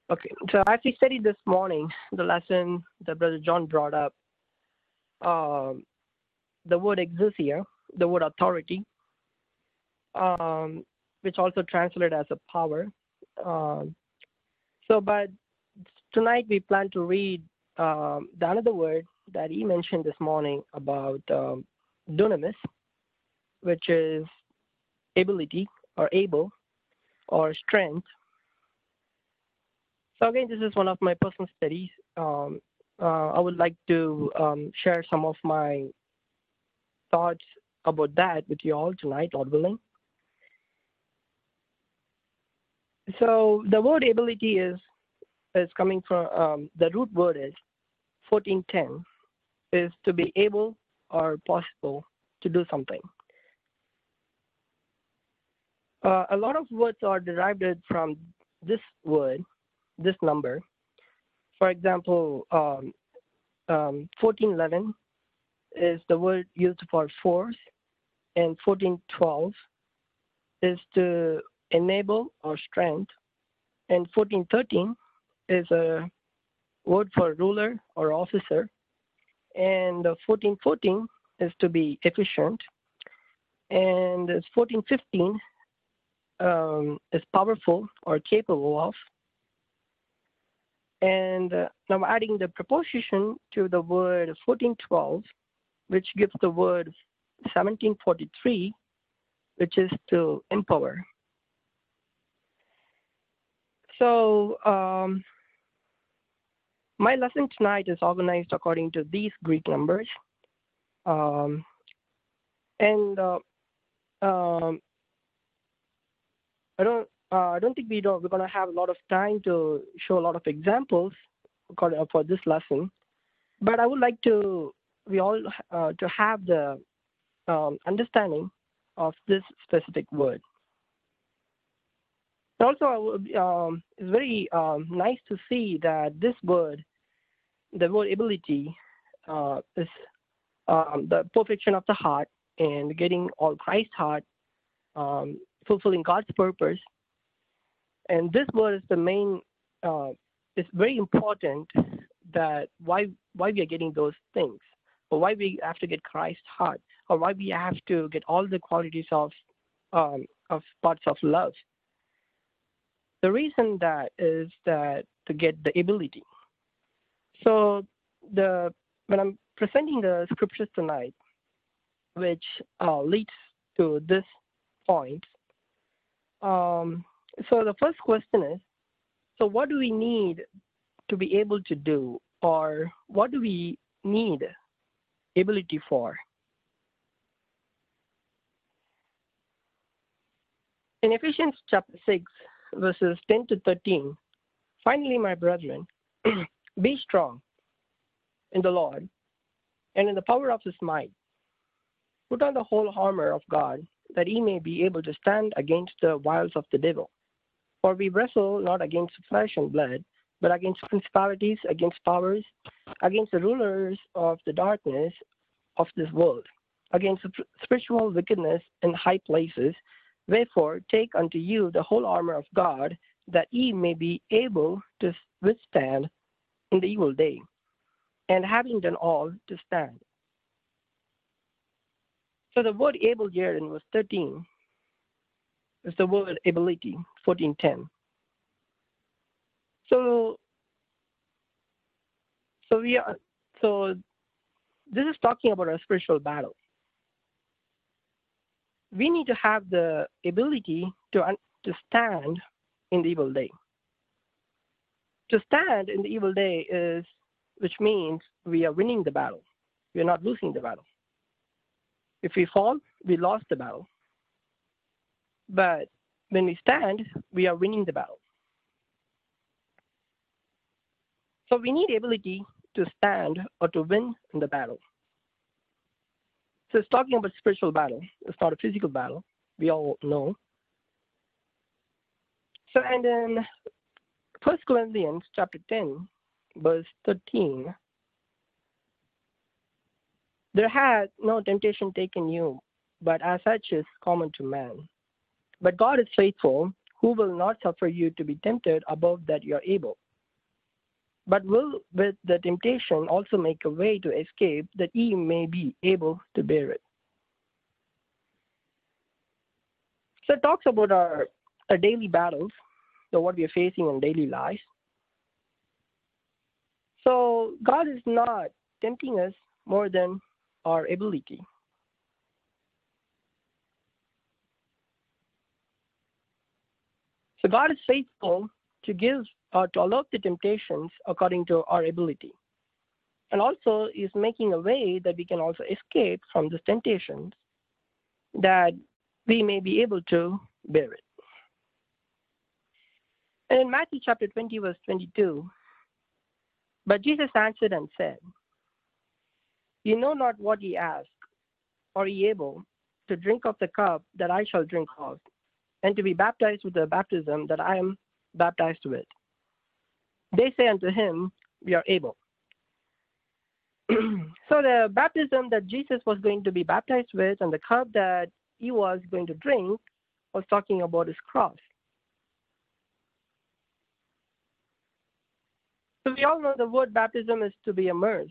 Okay, so as we studied this morning, the lesson that Brother John brought up, um, the word exousia, the word authority, which also translated as a power. Um, but tonight we plan to read the another word that he mentioned this morning about dunamis, which is ability or able or strength. So again, this is one of my personal studies. I would like to share some of my thoughts about that with you all tonight, Lord willing. So the word ability is coming from the root word is 1410, is to be able or possible to do something. A lot of words are derived from this word, this number. For example, 1411 is the word used for force, and 1412 is to enable or strength, and 1413 is a word for ruler or officer, and 1414 is to be efficient, and 1415 is powerful or capable of. And now adding the preposition to the word 1412, which gives the word 1743, which is to empower. So my lesson tonight is organized according to these Greek numbers. Um, and I don't think we're going to have a lot of time to show a lot of examples for this lesson, but I would like to to have the understanding of this specific word. Also, it's very nice to see that this word, the word ability, is the perfection of the heart and getting all Christ's heart, fulfilling God's purpose. And this word is the main. It's very important that why we are getting those things, or why we have to get Christ's heart, or why we have to get all the qualities of parts of love. The reason that is that to get the ability. So when I'm presenting the scriptures tonight, which leads to this point. So the first question is, so what do we need to be able to do, or what do we need ability for? In Ephesians chapter 6, verses 10 to 13, finally, my brethren, be strong in the Lord and in the power of his might. Put on the whole armor of God, that ye may be able to stand against the wiles of the devil. For we wrestle not against flesh and blood, but against principalities, against powers, against the rulers of the darkness of this world, against spiritual wickedness in high places. Wherefore, take unto you the whole armor of God, that ye may be able to withstand in the evil day, and having done all, to stand. So the word able here in verse 13 is the word ability, 1410. So this is talking about a spiritual battle. We need to have the ability to stand in the evil day. To stand in the evil day which means we are winning the battle. We are not losing the battle. If we fall, we lost the battle. But when we stand, we are winning the battle. So we need ability to stand or to win in the battle. So it's talking about spiritual battle. It's not a physical battle. We all know. So and then 1 Corinthians chapter 10, verse 13. There had no temptation taken you, but as such is common to man. But God is faithful, who will not suffer you to be tempted above that you are able, but will with the temptation also make a way to escape, that ye may be able to bear it. So it talks about our daily battles, so what we are facing in daily life. So God is not tempting us more than our ability. So God is faithful to give or to allow the temptations according to our ability. And also is making a way that we can also escape from these temptations, that we may be able to bear it. And in Matthew chapter 20, verse 22, but Jesus answered and said, ye know not what ye ask. Are ye able to drink of the cup that I shall drink of, and to be baptized with the baptism that I am baptized with? They say unto him, we are able. So the baptism that Jesus was going to be baptized with and the cup that he was going to drink was talking about his cross. So we all know the word baptism is to be immersed.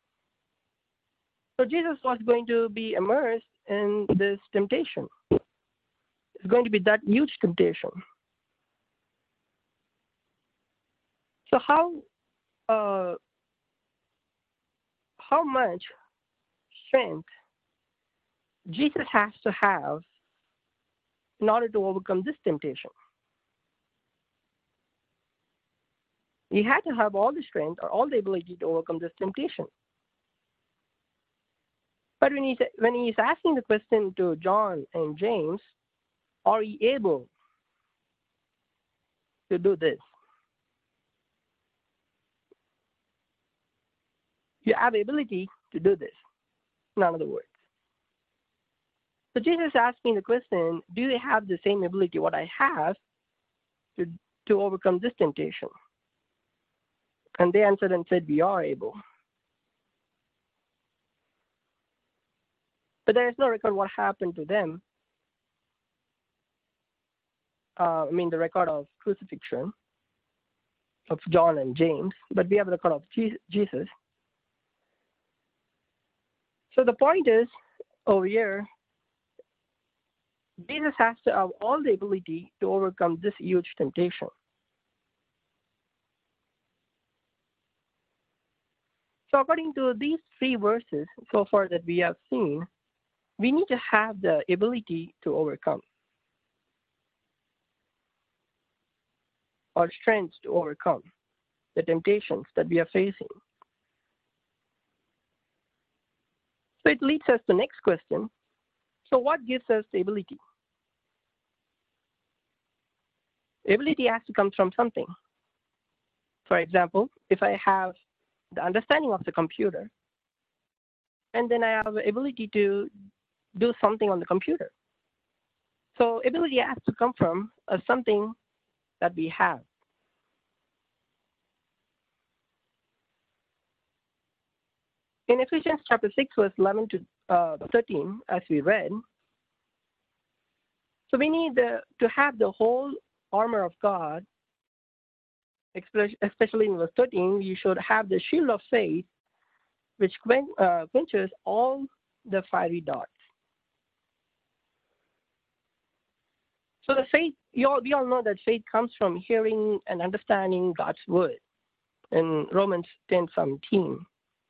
So Jesus was going to be immersed in this temptation. It's going to be that huge temptation. So how much strength Jesus has to have in order to overcome this temptation? He had to have all the strength or all the ability to overcome this temptation. But when he's asking the question to John and James, are you able to do this? You have the ability to do this, in other words. So Jesus is asking the question, do you have the same ability what I have to overcome this temptation? And they answered and said, we are able. But there is no record what happened to them. The record of crucifixion of John and James, but we have a record of Jesus. So the point is, over here, Jesus has to have all the ability to overcome this huge temptation. So according to these three verses so far that we have seen, we need to have the ability to overcome, or strength to overcome the temptations that we are facing. So it leads us to the next question. So what gives us the ability? Ability has to come from something. For example, if I have the understanding of the computer, and then I have the ability to do something on the computer. So ability has to come from something that we have. In Ephesians chapter 6, verse 11 to 13, as we read, so we need to have the whole armor of God, especially in verse 13, you should have the shield of faith, which quenches all the fiery darts. So the faith, we all know that faith comes from hearing and understanding God's word in Romans 10:17.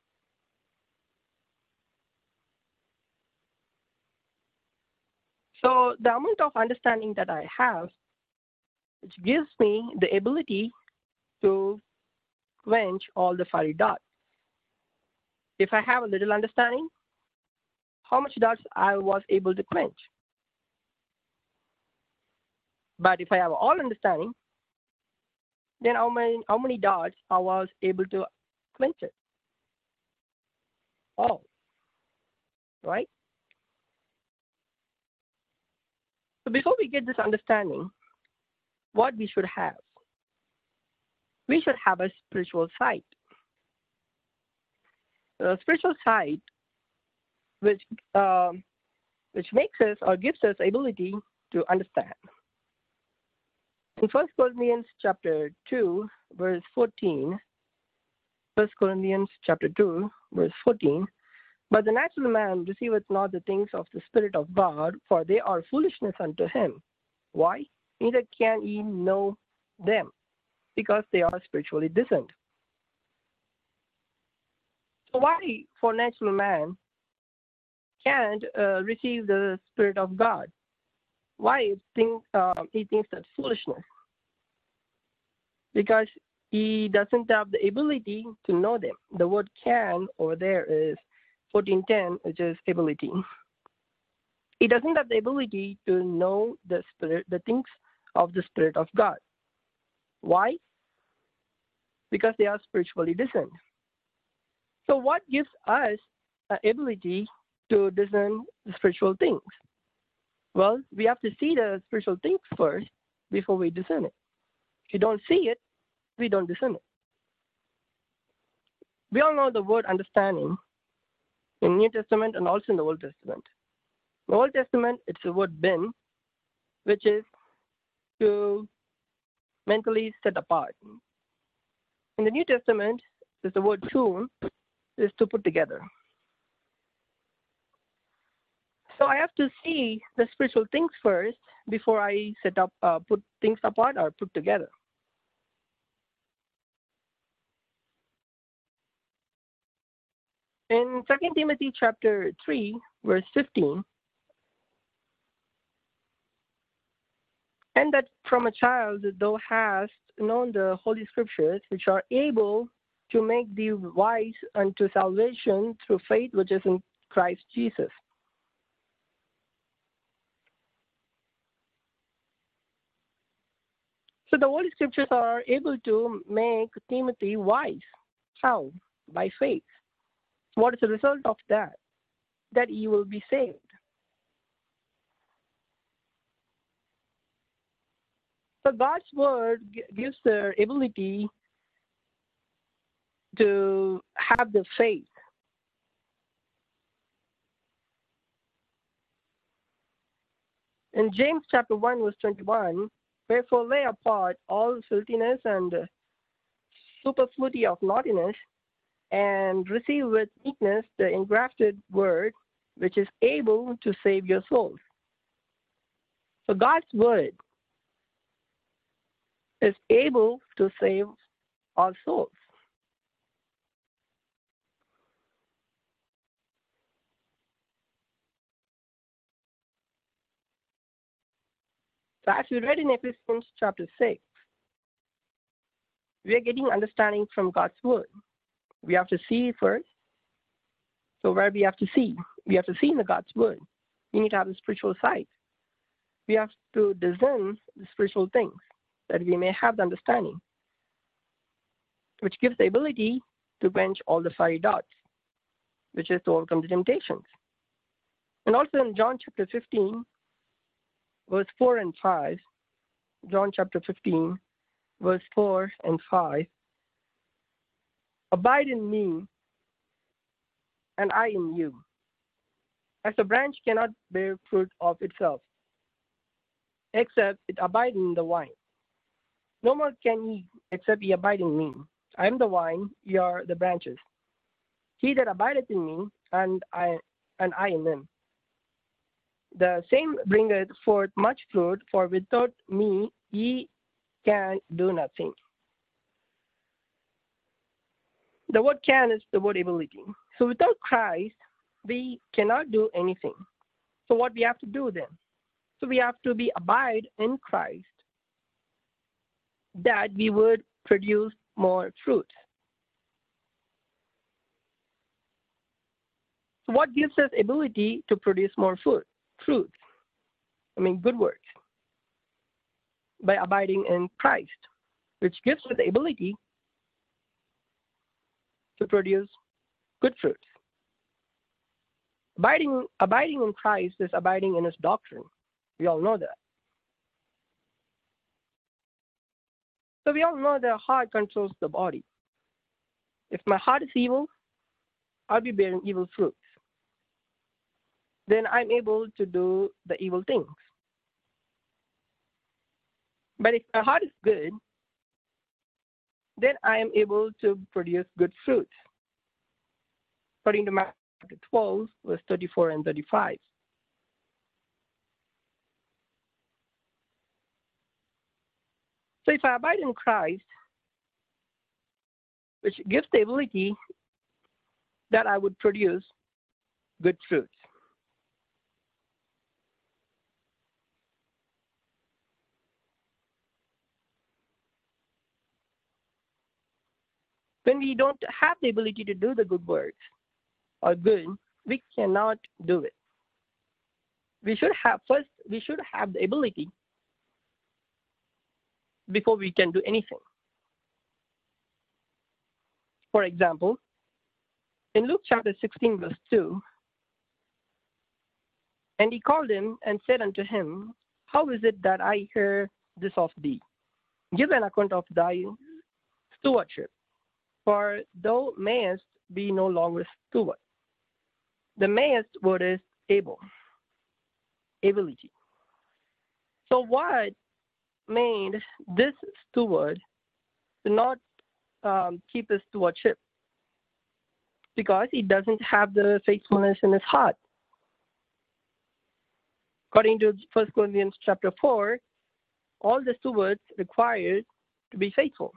So the amount of understanding that I have, which gives me the ability to quench all the fiery darts. If I have a little understanding, how much darts I was able to quench. But if I have all understanding, then how many darts I was able to quench it? All. Right? So before we get this understanding, what we should have? We should have a spiritual sight. A spiritual sight which makes us or gives us ability to understand. In 1 Corinthians chapter 2, verse 14, 1 Corinthians chapter 2, verse 14, but the natural man receiveth not the things of the Spirit of God, for they are foolishness unto him. Why? Neither can he know them, because they are spiritually discerned. So why for natural man can't receive the Spirit of God? Why he thinks that's foolishness? Because he doesn't have the ability to know them. The word can over there is 14:10, which is ability. He doesn't have the ability to know the Spirit, the things of the Spirit of God. Why? Because they are spiritually discerned. So what gives us the ability to discern the spiritual things? Well, we have to see the spiritual things first before we discern it. If you don't see it, we don't discern it. We all know the word understanding in New Testament and also in the Old Testament. In the Old Testament, it's the word bin, which is to mentally set apart. In the New Testament, there's the word tune, is to put together. So I have to see the spiritual things first before I set up, put things apart or put together. In 2 Timothy chapter 3, verse 15, and that from a child thou hast known the Holy Scriptures, which are able to make thee wise unto salvation through faith which is in Christ Jesus. So the Holy Scriptures are able to make Timothy wise. How? By faith. What is the result of that? That he will be saved. So God's word gives the ability to have the faith. In James chapter 1, verse 21, wherefore lay apart all filthiness and superfluity of naughtiness, and receive with meekness the engrafted word, which is able to save your souls. So God's word is able to save our souls. So as we read in Ephesians chapter 6, we are getting understanding from God's word. We have to see first. So where we have to see? We have to see in the God's word. We need to have the spiritual sight. We have to discern the spiritual things that we may have the understanding, which gives the ability to quench all the fiery darts, which is to overcome the temptations. And also in John chapter 15, verse 4 and 5, John chapter 15, verse 4 and 5, abide in me, and I in you. As a branch cannot bear fruit of itself, except it abide in the vine. No more can ye, except ye abide in me. I am the vine, ye are the branches. He that abideth in me, and I in him, the same bringeth forth much fruit, for without me ye can do nothing. The word can is the word ability. So without Christ, we cannot do anything. So what we have to do then? So we have to be abide in Christ, that we would produce more fruit. So what gives us ability to produce more fruit? Good works. By abiding in Christ, which gives us the ability to produce good fruits. Abiding in Christ is abiding in his doctrine. We all know that. So we all know the heart controls the body. If my heart is evil, I'll be bearing evil fruits. Then I'm able to do the evil things. But if my heart is good, then I am able to produce good fruits. According to Matthew chapter 12, verse 34 and 35. So if I abide in Christ, which gives the ability that I would produce good fruits. When we don't have the ability to do the good works or good, we cannot do it. We should have the ability before we can do anything. For example, in Luke chapter 16, verse 2, and he called him and said unto him, How is it that I hear this of thee? Give an account of thy stewardship, for thou mayest be no longer steward. The mayest word is able, ability. So what made this steward to not keep his stewardship? Because he doesn't have the faithfulness in his heart. According to 1 Corinthians chapter 4, all the stewards required to be faithful.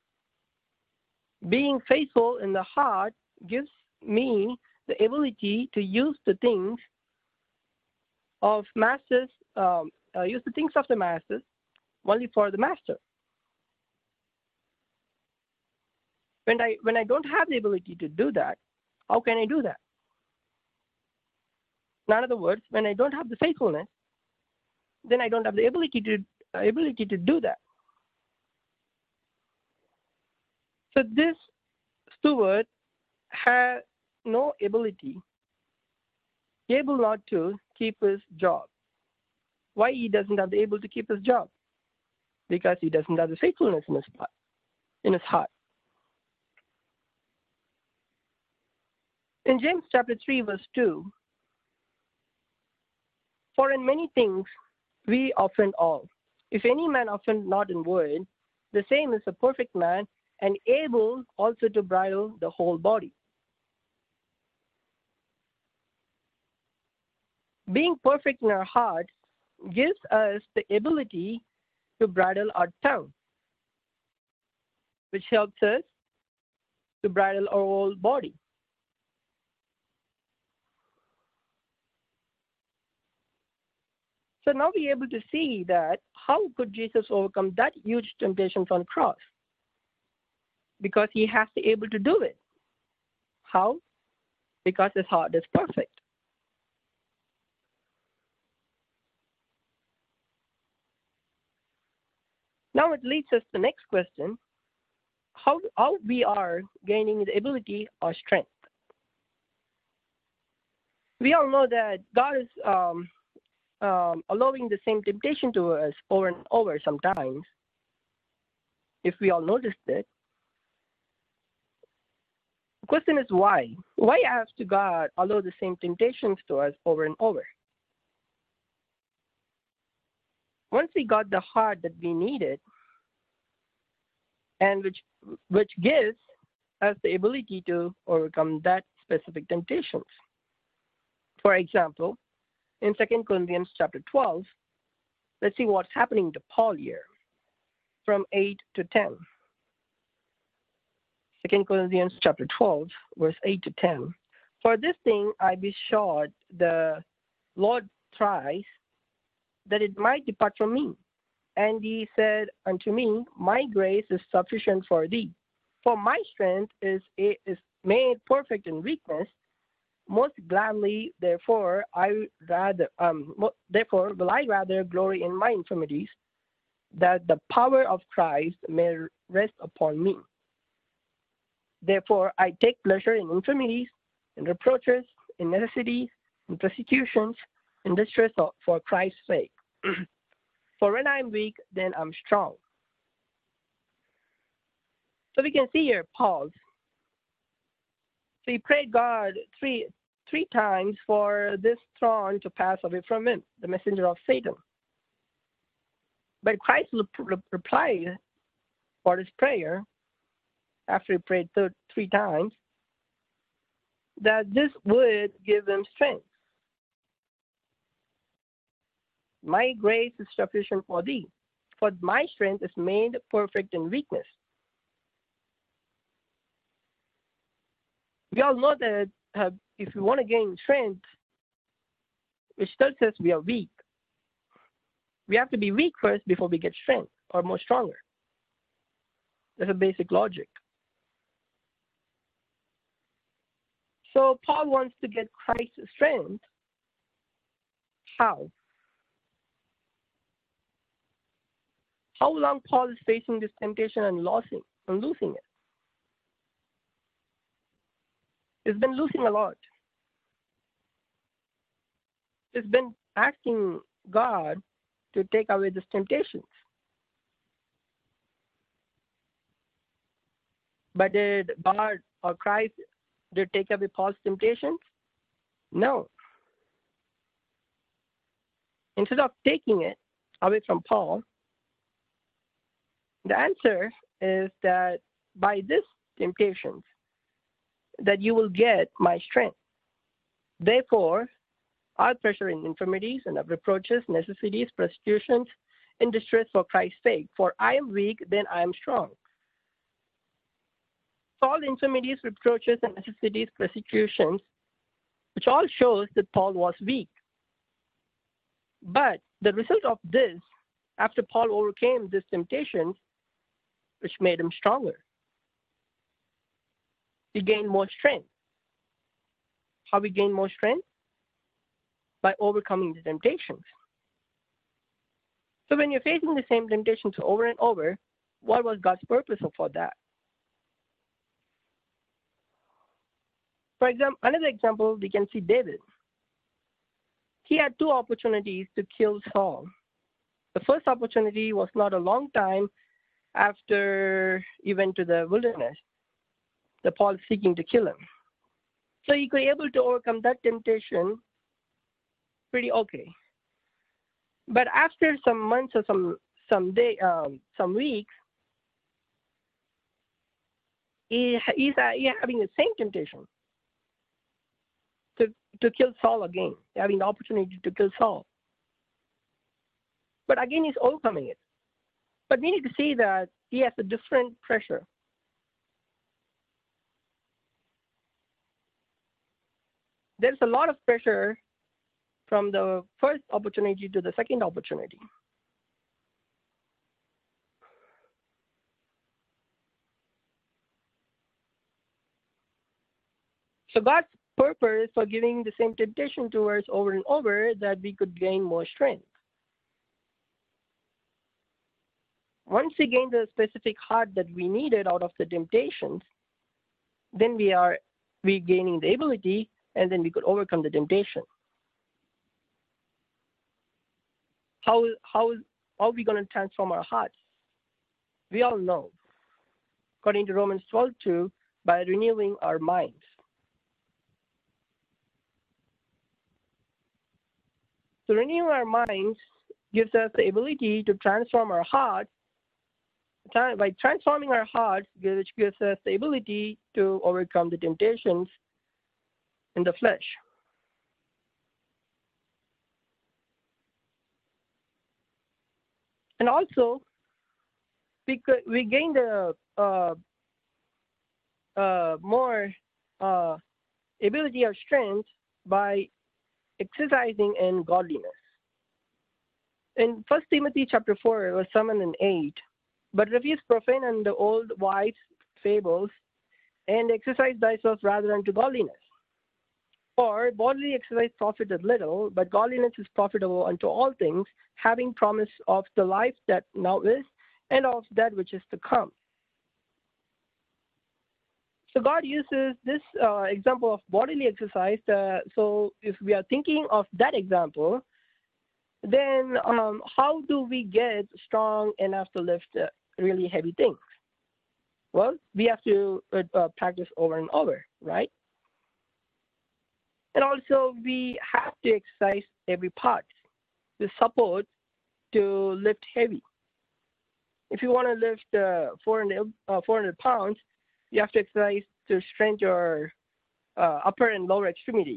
Being faithful in the heart gives me the ability to use the things of masters, use the things of the masters only for the master. When I don't have the ability to do that, how can I do that? In other words, when I don't have the faithfulness, then I don't have the ability to do that. So this steward has no ability, able not to keep his job. Why he doesn't have the able to keep his job? Because he doesn't have the faithfulness in his heart. In James chapter 3, verse 2, for in many things we offend all. If any man offend not in word, the same is a perfect man, and able also to bridle the whole body. Being perfect in our hearts gives us the ability to bridle our tongue, which helps us to bridle our whole body. So now we're able to see that how could Jesus overcome that huge temptations on the cross? Because he has to be able to do it. How? Because his heart is perfect. Now it leads us to the next question. How we are gaining the ability or strength? We all know that God is allowing the same temptation to us over and over sometimes, if we all noticed it. The question is why? Why has to God allow the same temptations to us over and over? Once we got the heart that we needed, and which gives us the ability to overcome that specific temptations. For example, in 2 Corinthians chapter 12, let's see what's happening to Paul here from 8 to 10. 2 Corinthians chapter 12, verse 8 to 10. For this thing I besought the Lord thrice, that it might depart from me. And he said unto me, My grace is sufficient for thee, for my strength is made perfect in weakness. Most gladly, therefore, will I rather glory in my infirmities, that the power of Christ may rest upon me. Therefore, I take pleasure in infirmities, in reproaches, in necessities, in persecutions, in distress for Christ's sake. For when I'm weak, then I'm strong. So we can see here, Paul. So he prayed God three times for this thorn to pass away from him, the messenger of Satan. But Christ replied for his prayer after he prayed three times that this would give him strength. My grace is sufficient for thee, for my strength is made perfect in weakness. We all know that if we want to gain strength, which tells us we are weak, we have to be weak first before we get strength or more stronger. That's a basic logic. So Paul wants to get Christ's strength. How? How long Paul is facing this temptation and losing it? He's been losing a lot. He's been asking God to take away these temptations. But did God or Christ take away Paul's temptations? No. Instead of taking it away from Paul, the answer is that by these temptations, that you will get my strength. Therefore, our pressure in infirmities and of reproaches, necessities, persecutions, in distress for Christ's sake. For I am weak, then I am strong. All infirmities, reproaches, and necessities, persecutions, which all shows that Paul was weak. But the result of this, after Paul overcame these temptations, which made him stronger, he gained more strength. How we gain more strength? By overcoming the temptations. So when you're facing the same temptations over and over, what was God's purpose for that? For example, another example, we can see David. He had two opportunities to kill Saul. The first opportunity was not a long time after he went to the wilderness, the Paul seeking to kill him. So he could be able to overcome that temptation pretty okay. But after some months or some weeks, he's having the same temptation to kill Saul again, having the opportunity to kill Saul. But again, he's overcoming it. But we need to see that he has a different pressure. There's a lot of pressure from the first opportunity to the second opportunity. So God's purpose for giving the same temptation to us over and over, that we could gain more strength. Once we gain the specific heart that we needed out of the temptations, then we gaining the ability, and then we could overcome the temptation. How are we going to transform our hearts? We all know, according to Romans 12:2, by renewing our minds. So renewing our minds gives us the ability to transform our hearts. By transforming our hearts, which gives us the ability to overcome the temptations in the flesh. And also, we gain the more ability or strength by exercising in godliness. In 1 Timothy chapter 4, verse 7 and 8, but refuse profane and the old wives' fables, and exercise thyself rather unto godliness. For bodily exercise profiteth little, but godliness is profitable unto all things, having promise of the life that now is, and of that which is to come. So God uses this example of bodily exercise. So if we are thinking of that example, then how do we get strong enough to lift really heavy things? Well, we have to practice over and over, right? And also, we have to exercise every part to support to lift heavy. If you want to lift 400 pounds, you have to exercise to strengthen your upper and lower extremities.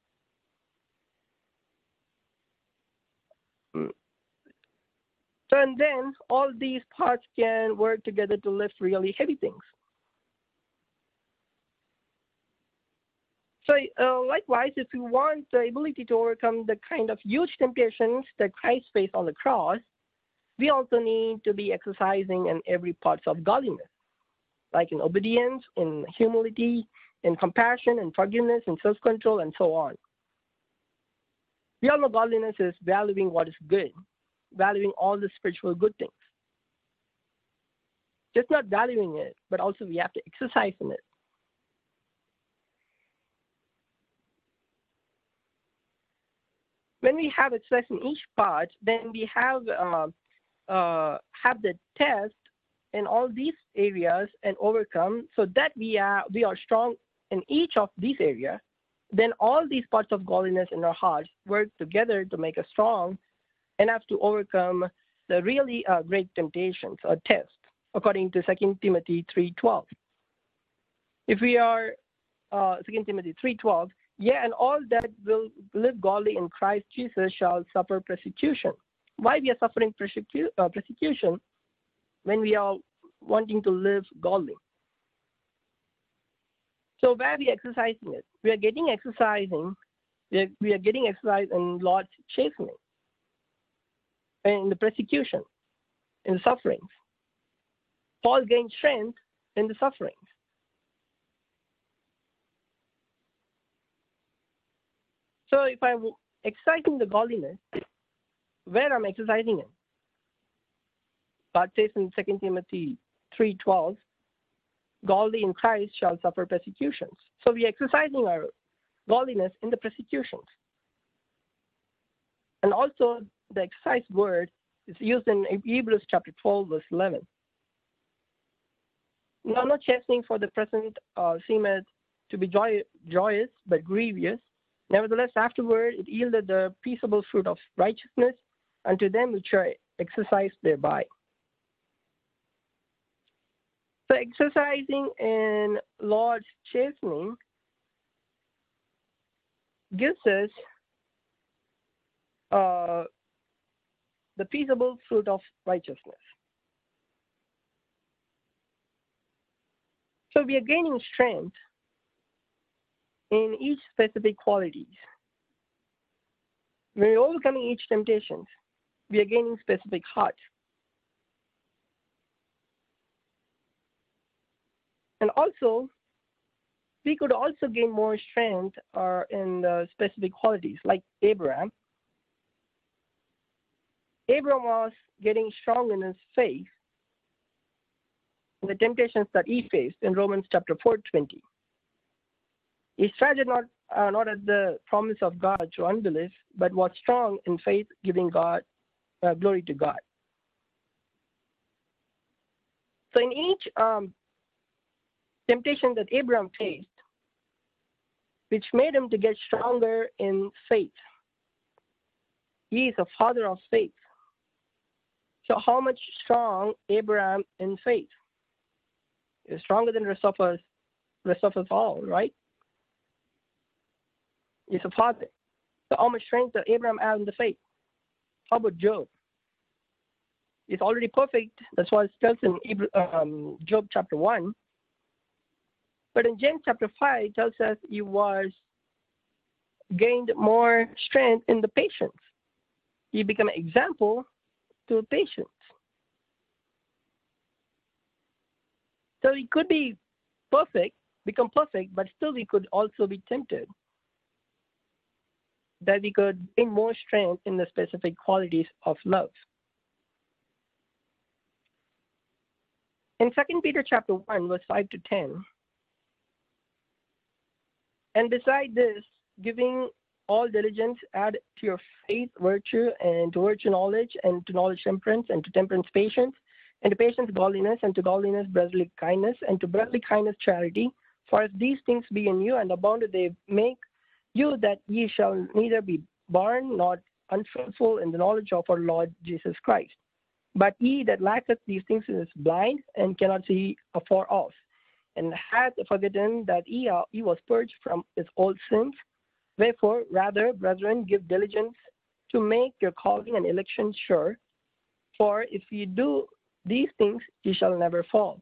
So, and then all these parts can work together to lift really heavy things. So likewise, if you want the ability to overcome the kind of huge temptations that Christ faced on the cross, we also need to be exercising in every part of godliness, like in obedience, in humility, in compassion, in forgiveness, in self-control, and so on. We all know godliness is valuing what is good, valuing all the spiritual good things. Just not valuing it, but also we have to exercise in it. When we have exercise in each part, then we have the test in all these areas and overcome, so that we are strong in each of these areas. Then all these parts of godliness in our hearts work together to make us strong enough to overcome the really great temptations or tests, according to 2 Timothy 3:12. If we are 2 Timothy 3:12, yeah, and all that will live godly in Christ Jesus shall suffer persecution. Why we are suffering persecution when we are wanting to live godly? So where are we exercising it? We are getting exercising. We are getting exercise in Lord's chastening, in the persecution, in the sufferings. Paul gained strength in the sufferings. So if I'm exercising the godliness, where I'm exercising it? God says in 2 Timothy 3:12, godly in Christ shall suffer persecutions. So we are exercising our godliness in the persecutions. And also the exercise word is used in Hebrews chapter 12, verse 11. Now, not chastening for the present seemeth to be joyous, but grievous. Nevertheless, afterward it yielded the peaceable fruit of righteousness unto them which are exercised thereby. So exercising in Lord's chastening gives us the peaceable fruit of righteousness. So we are gaining strength in each specific qualities. When we're overcoming each temptation, we are gaining specific heart. And also, we could also gain more strength in the specific qualities, like Abraham. Abraham was getting strong in his faith in the temptations that he faced in Romans chapter 4:20. He struggled not at the promise of God through unbelief, but was strong in faith, giving God glory to God. So in each temptation that Abraham faced, which made him to get stronger in faith. He is a father of faith. So how much strong Abraham in faith? He's stronger than the rest of us all, right? He's a father. So how much strength does Abraham have in the faith? How about Job? He's already perfect. That's why it tells in Job chapter 1. But in James chapter 5, it tells us he was gained more strength in the patience. He became an example to patience. So he could be perfect, become perfect, but still we could also be tempted. That we could gain more strength in the specific qualities of love. In 2 Peter chapter 1, verse 5 to 10, and beside this, giving all diligence, add to your faith virtue, and to virtue knowledge, and to knowledge temperance, and to temperance patience, and to patience godliness, and to godliness brotherly kindness, and to brotherly kindness charity. For if these things be in you and abound, they make you that ye shall neither be barren nor unfruitful in the knowledge of our Lord Jesus Christ. But he that lacketh these things is blind and cannot see afar off, and hath forgotten that he was purged from his old sins. Wherefore, rather, brethren, give diligence to make your calling and election sure. For if ye do these things, ye shall never fall.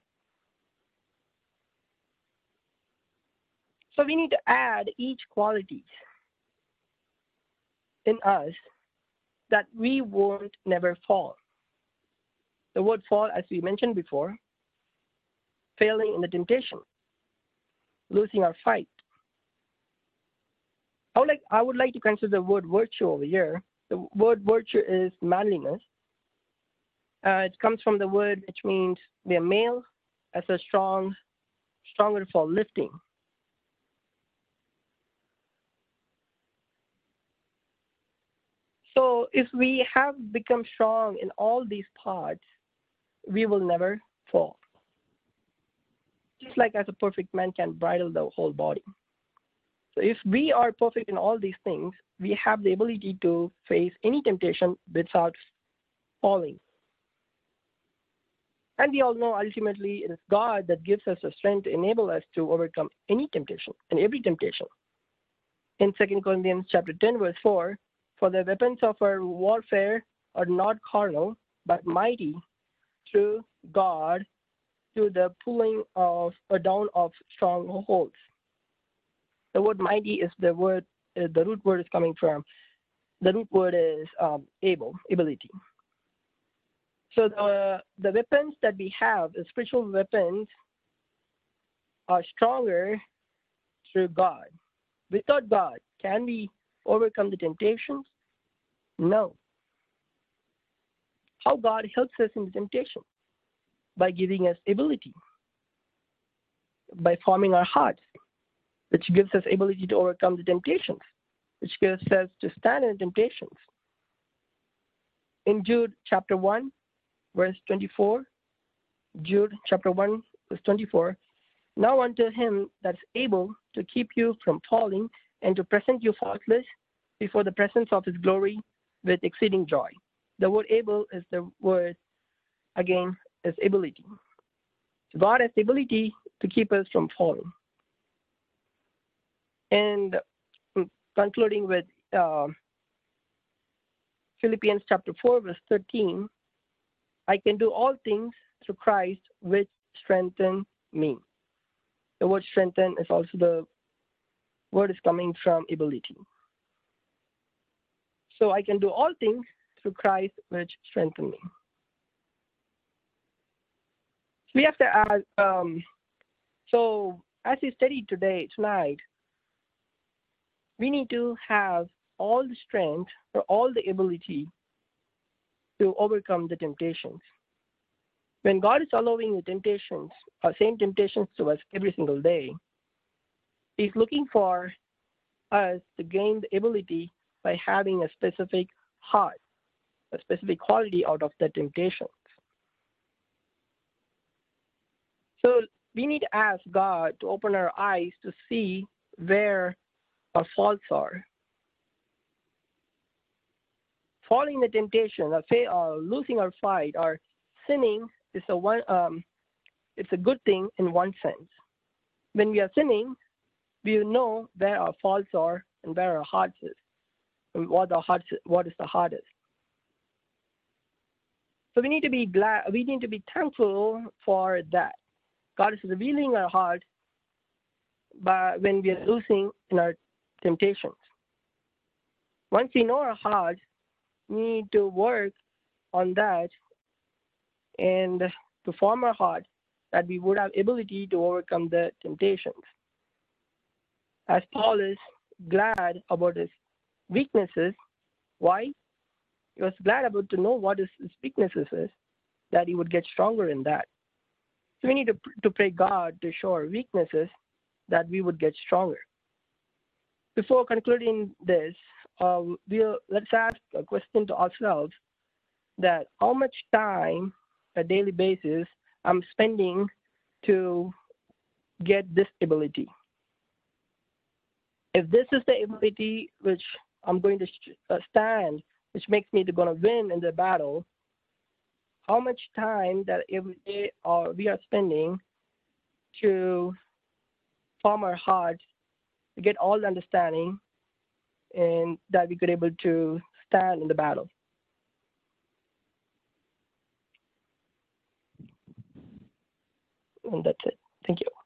So we need to add each quality in us that we won't never fall. The word fall, as we mentioned before, failing in the temptation, losing our fight. I would like to consider the word virtue over here. The word virtue is manliness. It comes from the word which means be a male as a stronger for lifting. So if we have become strong in all these parts, we will never fall. Just like as a perfect man can bridle the whole body. So if we are perfect in all these things, we have the ability to face any temptation without falling. And we all know ultimately it is God that gives us the strength to enable us to overcome any temptation and every temptation. In 2 Corinthians chapter 10, verse 4, for the weapons of our warfare are not carnal, but mighty through God to the pulling of down of strongholds. The word mighty is the root word is coming from. The root word is ability. So the weapons that we have, the spiritual weapons, are stronger through God. Without God, can we overcome the temptations? No. How God helps us in the temptation? By giving us ability, by forming our hearts, which gives us ability to overcome the temptations, which gives us to stand in the temptations. In Jude chapter 1, verse 24, Jude chapter 1, verse 24, now unto him that is able to keep you from falling and to present you faultless before the presence of his glory with exceeding joy. The word able is the word, again, is ability. God has the ability to keep us from falling. And concluding with Philippians chapter 4, verse 13, I can do all things through Christ which strengthen me. The word strengthen is also the word is coming from ability. So I can do all things through Christ which strengthen me. We have to ask, so as we study tonight, we need to have all the strength or all the ability to overcome the temptations. When God is allowing the temptations, same temptations to us every single day, He's looking for us to gain the ability by having a specific heart, a specific quality out of the temptations. So we need to ask God to open our eyes to see where our faults are. Falling in the temptation, losing our fight, or sinning is it's a good thing in one sense. When we are sinning, we know where our faults are and where our hearts is, and what is the hardest. So we need to be glad. We need to be thankful for that. God is revealing our heart when we are losing in our temptations. Once we know our heart, we need to work on that and to form our heart that we would have ability to overcome the temptations. As Paul is glad about his weaknesses, why? He was glad about to know what his weaknesses is, that he would get stronger in that. So we need to pray God to show our weaknesses that we would get stronger. Before concluding this, let's ask a question to ourselves that how much time a daily basis I'm spending to get this ability. If this is the ability which I'm going to stand, which makes me going to win in the battle, how much time that every day we are spending to form our hearts, to get all the understanding, and that we could able to stand in the battle. And that's it. Thank you.